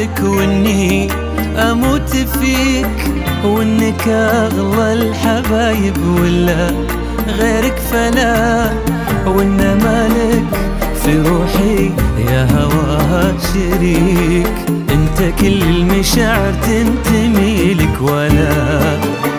أحبك وإني أموت فيك، وإنك أغلى الحبايب ولا غيرك فلا، وإن مالك في روحي يا هواها شريك. انت كل المشاعر تنتمي لك، ولا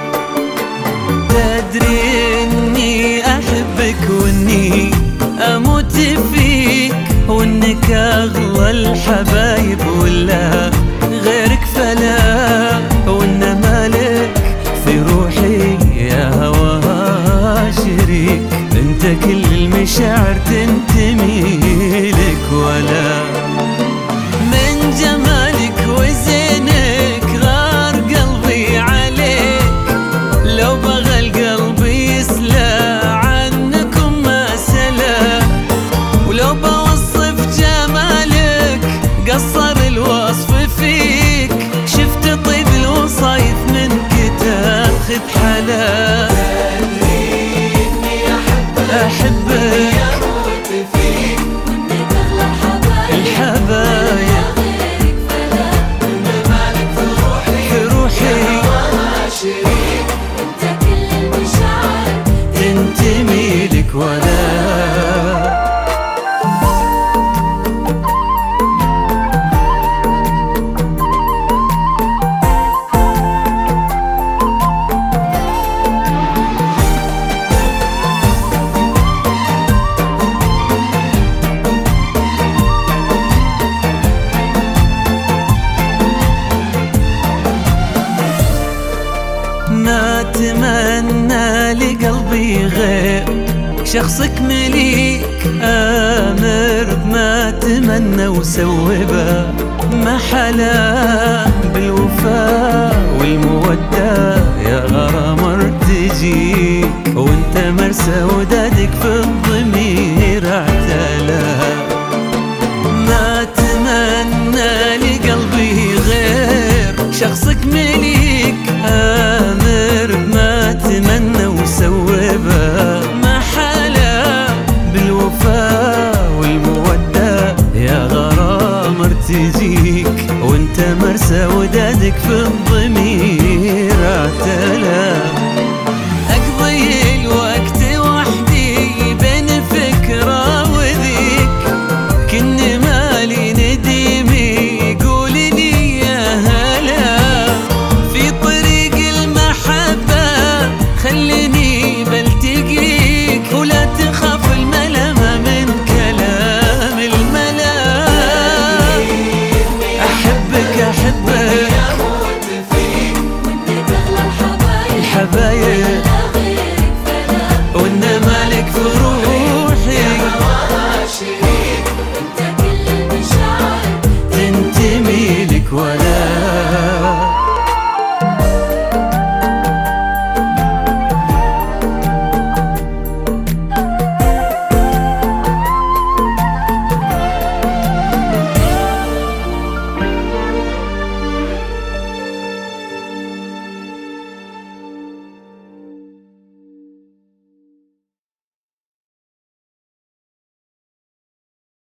تدري اني احبك واني اموت فيك، وانك اغلى الحبايب ولا غيرك فلا، وان مالك في روحي يا هواها شريك. انت كل المشاعر تنتمي لك، ولا من جمالك وزينك غار قلبي عليك. لو بغى القلب يسلى عنكم ما سلى، ولو بوصف جمالك قصر الوصف فيك. شفت طيب الوصايف منك تاخذ حلا. أحبك أموت فيك، وإنك أغلى الحبايب غيرك فلا، وإن مالك في روحي هواها شريك. أنت كل المشاعر تنتمي لك، ولا ما أتمنى لقلبي غير شخصك مليك. آمر بما أتمنى وسوبه ما حلا بالوفاء والمودة